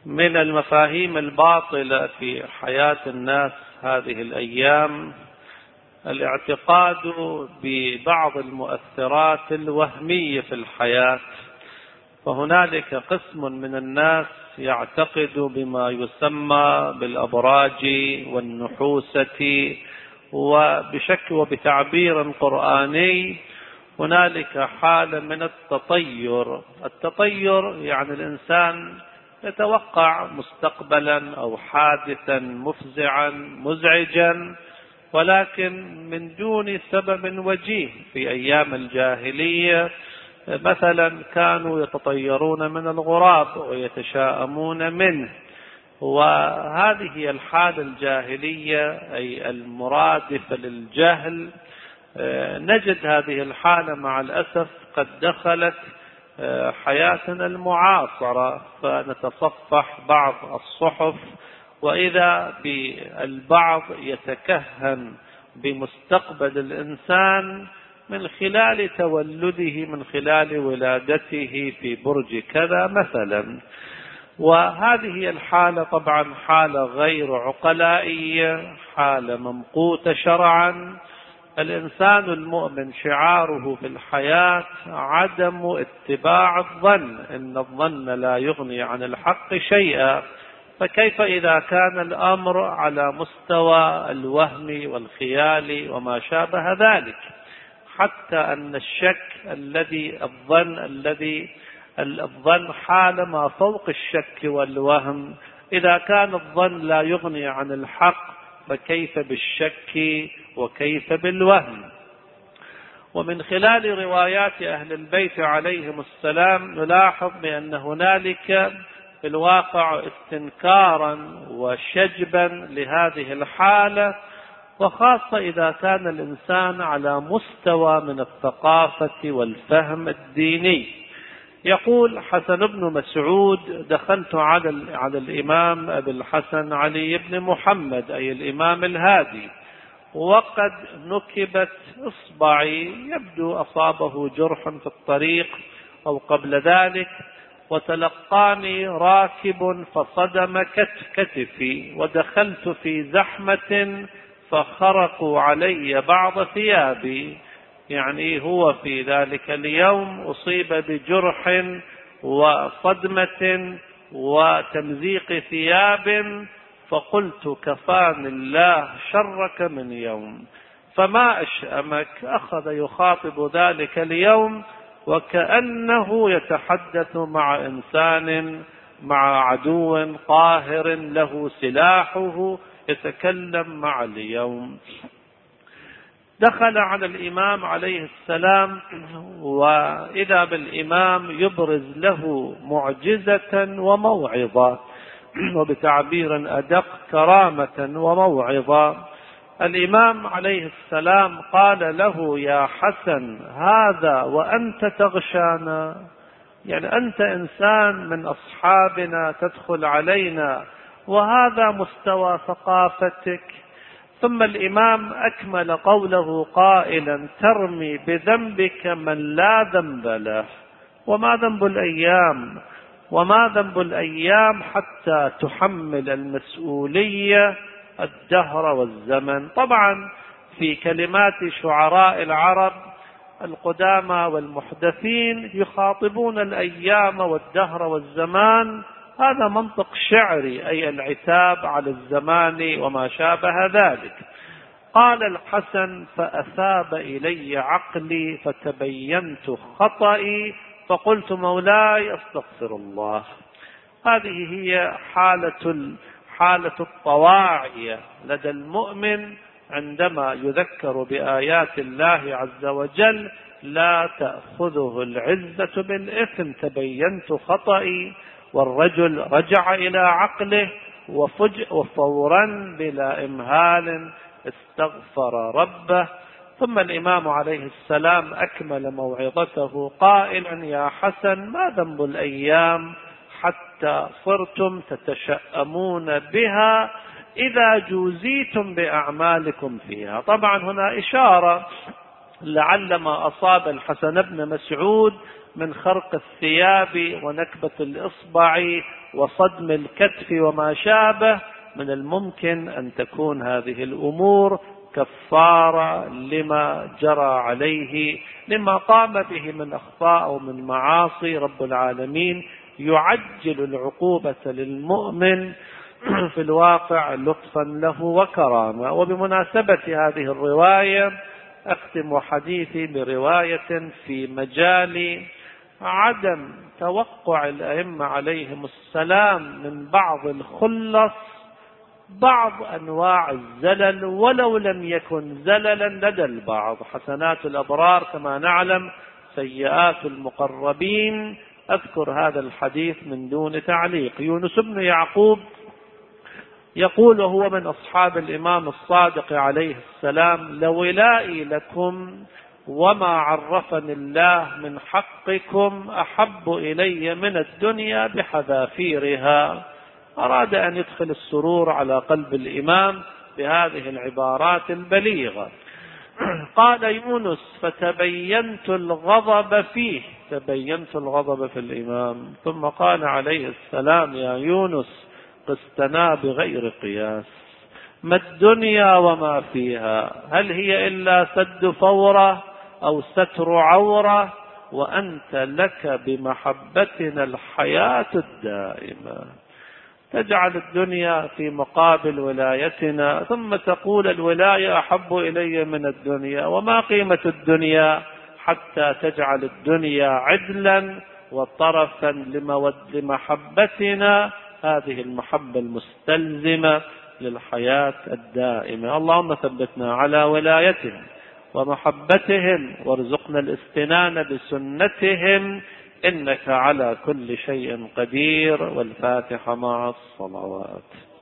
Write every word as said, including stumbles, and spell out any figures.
من المفاهيم الباطلة في حياة الناس هذه الأيام الاعتقاد ببعض المؤثرات الوهمية في الحياة. فهنالك قسم من الناس يعتقد بما يسمى بالأبراج والنحوسة، وبشكل وبتعبير قرآني هنالك حالة من التطير. التطير يعني الإنسان يتوقع مستقبلا أو حادثا مفزعا مزعجا، ولكن من دون سبب وجيه. في أيام الجاهلية مثلا كانوا يتطيرون من الغراب ويتشاءمون منه، وهذه هي الحالة الجاهلية أي المرادفة للجهل. نجد هذه الحالة مع الأسف قد دخلت حياتنا المعاصرة، فنتصفح بعض الصحف وإذا بالبعض يتكهن بمستقبل الإنسان من خلال تولده، من خلال ولادته في برج كذا مثلا. وهذه الحالة طبعا حالة غير عقلائية، حالة ممقوتة شرعا. الإنسان المؤمن شعاره في الحياة عدم اتباع الظن، إن الظن لا يغني عن الحق شيئا. فكيف إذا كان الأمر على مستوى الوهم والخيال وما شابه ذلك؟ حتى أن الشك الذي الظن الذي الظن حال ما فوق الشك والوهم. إذا كان الظن لا يغني عن الحق فكيف بالشك وكيف بالوهم؟ ومن خلال روايات أهل البيت عليهم السلام نلاحظ بأن هنالك في الواقع استنكارا وشجبا لهذه الحالة، وخاصة إذا كان الإنسان على مستوى من الثقافة والفهم الديني. يقول حسن بن مسعود: دخلت على على الإمام أبي الحسن علي بن محمد أي الإمام الهادي، وقد نكبت إصبعي، يبدو أصابه جرح في الطريق أو قبل ذلك، وتلقاني راكب فصدم كتفي، ودخلت في زحمة فخرقوا علي بعض ثيابي. يعني هو في ذلك اليوم أصيب بجرح وصدمة وتمزيق ثياب، فقلت: كفاني الله شرك من يوم. فما أشأمك؟ أخذ يخاطب ذلك اليوم وكأنه يتحدث مع إنسان، مع عدو قاهر له سلاحه، يتكلم مع اليوم. دخل على الإمام عليه السلام، وإذا بالإمام يبرز له معجزة وموعظة، وبتعبير أدق كرامة وموعظة. الإمام عليه السلام قال له: يا حسن، هذا وأنت تغشانا، يعني أنت إنسان من أصحابنا تدخل علينا، وهذا مستوى ثقافتك. ثم الإمام أكمل قوله قائلا: ترمي بذنبك من لا ذنب له. وما ذنب الأيام؟ وما ذنب الأيام حتى تحمل المسؤولية الدهر والزمن؟ طبعا في كلمات شعراء العرب القدامى والمحدثين يخاطبون الأيام والدهر والزمان، هذا منطق شعري، أي العتاب على الزمان وما شابه ذلك. قال الحسن: فأثاب إلي عقلي فتبينت خطئي، فقلت: مولاي أستغفر الله. هذه هي حالة حالة الطواعية لدى المؤمن عندما يذكر بآيات الله عز وجل: لا تأخذه العزة بالإثم، تبينت خطئي. والرجل رجع إلى عقله وفورا بلا إمهال استغفر ربه. ثم الإمام عليه السلام أكمل موعظته قائلا: يا حسن، ما ذنب الأيام حتى صرتم تتشأمون بها إذا جوزيتم بأعمالكم فيها؟ طبعا هنا إشارة لعل ما أصاب الحسن بن مسعود من خرق الثياب ونكبة الإصبع وصدم الكتف وما شابه من الممكن أن تكون هذه الأمور كفارة لما جرى عليه، لما قام به من أخطاء ومن معاصي. رب العالمين يعجل العقوبة للمؤمن في الواقع لطفا له وكرامة. وبمناسبة هذه الرواية أختم حديثي برواية في مجال عدم توقع الأئمة عليهم السلام من بعض الخلص بعض أنواع الزلل ولو لم يكن زللا لدى البعض. حسنات الأبرار كما نعلم، سيئات المقربين. أذكر هذا الحديث من دون تعليق. يونس بن يعقوب يقول وهو من أصحاب الإمام الصادق عليه السلام: لولائي لكم وما عرفني الله من حقكم أحب إلي من الدنيا بحذافيرها. أراد أن يدخل السرور على قلب الإمام بهذه العبارات البليغة. قال يونس: فتبينت الغضب فيه، تبينت الغضب في الإمام. ثم قال عليه السلام: يا يونس قستنا بغير قياس، ما الدنيا وما فيها، هل هي إلا سد فورة أو ستر عورة، وأنت لك بمحبتنا الحياة الدائمة. تجعل الدنيا في مقابل ولايتنا، ثم تقول الولاية أحب إلي من الدنيا. وما قيمة الدنيا حتى تجعل الدنيا عدلا وطرفا لمحبتنا، هذه المحبة المستلزمة للحياة الدائمة. اللهم ثبتنا على ولايتهم ومحبتهم، وارزقنا الاستنان بسنتهم، إنك على كل شيء قدير. والفاتحة مع الصلوات.